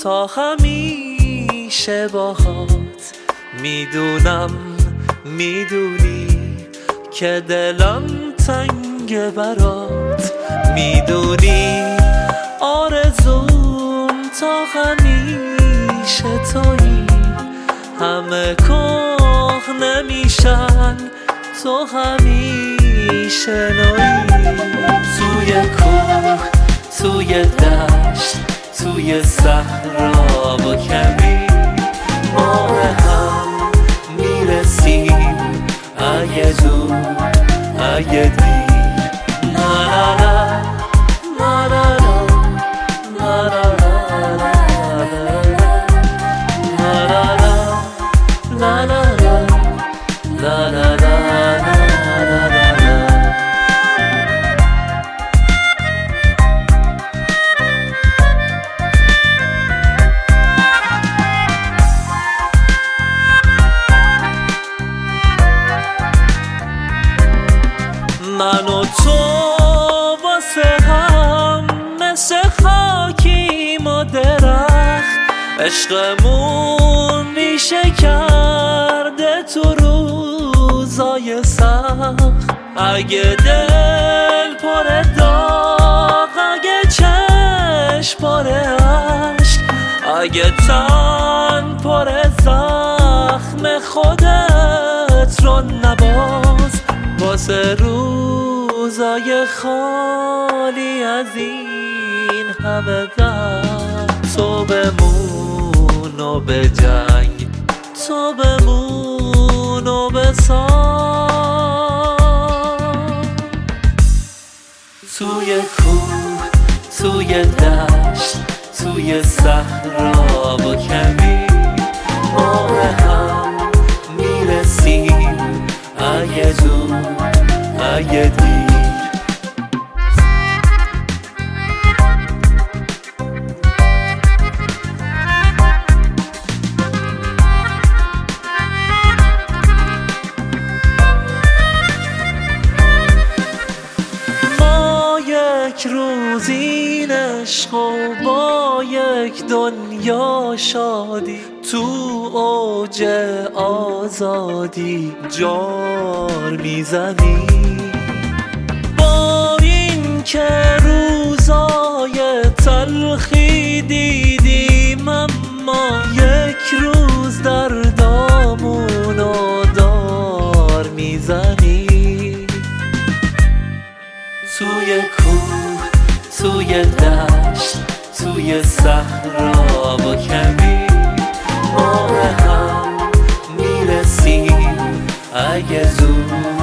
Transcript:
تا همیشه باهات. میدونم میدونی که دلم تنگ برات. میدونی آرزوم تا همیشه تویی. همه که نمیشن تو همیشه نویی. توی کوه، توی دشت، توی صحرا با کمی ما به هم میرسیم. اگه دور اگه دیر، لا لا لا لا لا لا لا من و تو واسه هم مثل خاکیم و درخت. عشقمون ریشه کرده تو روزای سخت. اگه دل پر داغ، اگه چشم پر عشق، اگه تن پر زخم، خودت رو نباز واسه روزای خالی از این همه درد. تو بمون و به جنگ، تو بمون و بساز. توی کوه، توی دشت، توی صحرا با کمی ما به هم میرسیم. اگه دور اگه دیر. ما یک روز این عشق و با یک دنیا شادی، تو اوج آزادی جار میزنی. با این که روزای تلخی دیدیم، اما یک روز دردامونو دار میزنی. توی کوه، توی دشت، توی صحرا با کمی ما به هم میرسیم. اگه زود